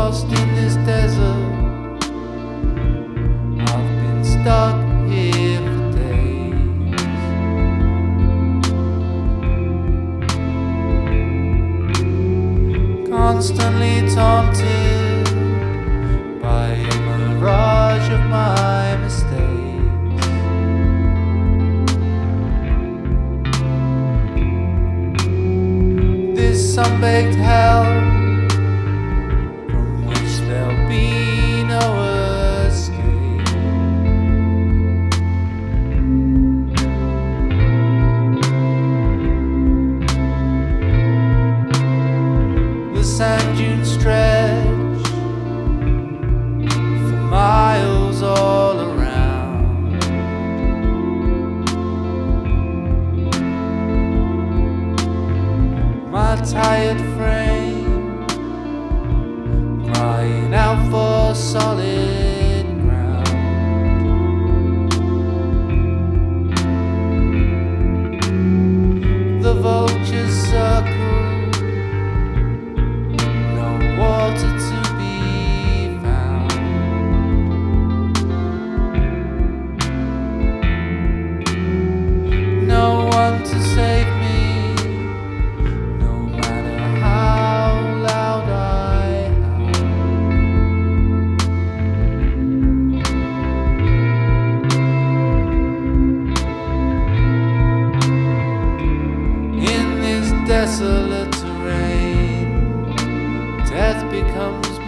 lost in this desert. I've been stuck here for days. Constantly taunted by a mirage of my mistakes. This sunbaked hell from which there'll be no escape. The sand dunes stretch for miles all around. My tired frame crying out for solid ground. The vultures circle, no water to be found. No one to save me, no matter how loud I howl. In this desolate terrain, death becomes